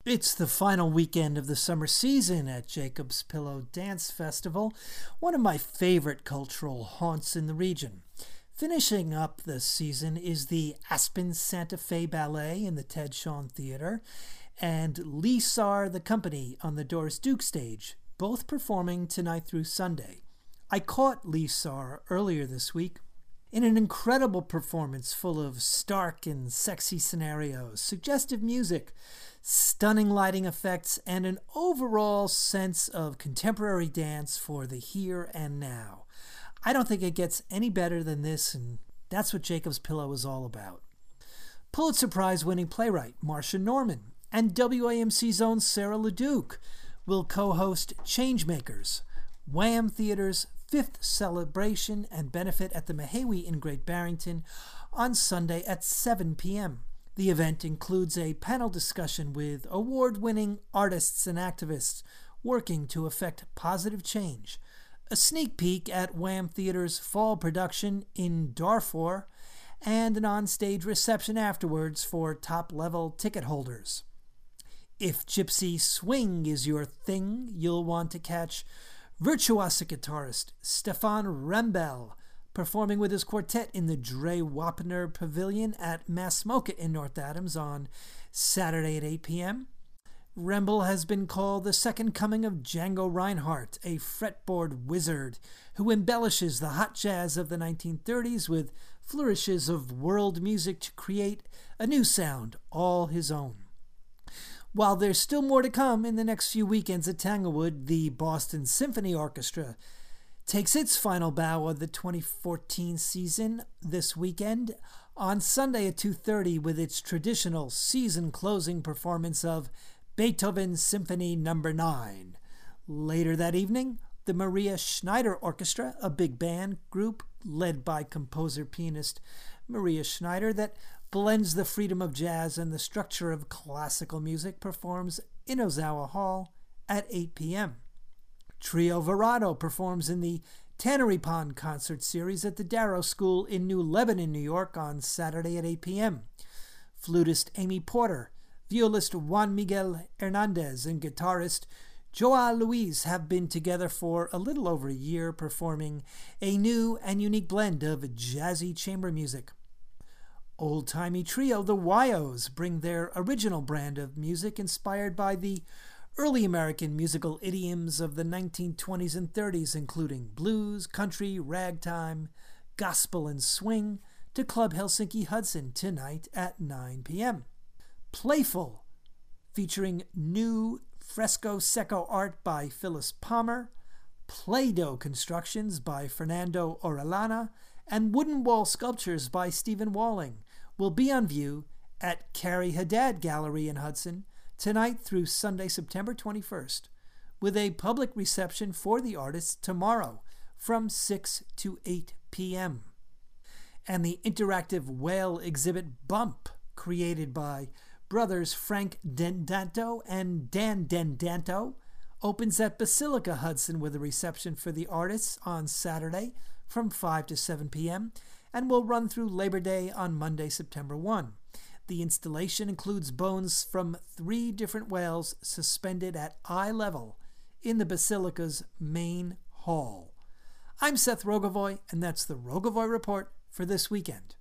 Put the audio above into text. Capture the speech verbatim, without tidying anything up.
It's the final weekend of the summer season at Jacob's Pillow Dance Festival, one of my favorite cultural haunts in the region. Finishing up the season is the Aspen Santa Fe Ballet in the Ted Shawn Theater and Lee Sarr the Company on the Doris Duke stage, both performing tonight through Sunday. I caught Lee Sarr earlier this week in an incredible performance full of stark and sexy scenarios, suggestive music, stunning lighting effects, and an overall sense of contemporary dance for the here and now. I don't think it gets any better than this, and that's what Jacob's Pillow is all about. Pulitzer Prize-winning playwright Marcia Norman and W A M C's own Sarah LeDuc will co-host Changemakers, Wham! Theater's fifth celebration and benefit at the Mahawi in Great Barrington on Sunday at seven p.m. The event includes a panel discussion with award-winning artists and activists working to effect positive change, a sneak peek at Wham! Theater's fall production in Darfur, and an on-stage reception afterwards for top-level ticket holders. If gypsy swing is your thing, you'll want to catch virtuosic guitarist Stefan Rembel performing with his quartet in the Dre Wapner Pavilion at Massmoka in North Adams on Saturday at eight p.m. Rembel has been called the second coming of Django Reinhardt, a fretboard wizard who embellishes the hot jazz of the nineteen thirties with flourishes of world music to create a new sound all his own. While there's still more to come in the next few weekends at Tanglewood, the Boston Symphony Orchestra takes its final bow of the twenty fourteen season this weekend on Sunday at two thirty with its traditional season-closing performance of Beethoven Symphony Number nine. Later that evening, the Maria Schneider Orchestra, a big band group led by composer-pianist Maria Schneider that blends the freedom of jazz and the structure of classical music, performs in Ozawa Hall at eight p.m. Trio Verado performs in the Tannery Pond Concert Series at the Darrow School in New Lebanon, New York on Saturday at eight p.m. Flutist Amy Porter, violist Juan Miguel Hernandez, and guitarist Joao Luis have been together for a little over a year, performing a new and unique blend of jazzy chamber music. Old-timey trio The Wyos bring their original brand of music inspired by the early American musical idioms of the nineteen twenties and thirties, including blues, country, ragtime, gospel, and swing, to Club Helsinki Hudson tonight at nine p.m. Playful, featuring new fresco secco art by Phyllis Palmer, Play-Doh constructions by Fernando Orellana, and wooden wall sculptures by Stephen Walling will be on view at Carrie Haddad Gallery in Hudson tonight through Sunday, September twenty-first, with a public reception for the artists tomorrow from six to eight p.m. And the interactive whale exhibit Bump, created by brothers Frank Dendanto and Dan Dendanto, opens at Basilica Hudson with a reception for the artists on Saturday from five to seven p.m. and will run through Labor Day on Monday, September first. The installation includes bones from three different whales suspended at eye level in the Basilica's main hall. I'm Seth Rogovoy, and that's the Rogovoy Report for this weekend.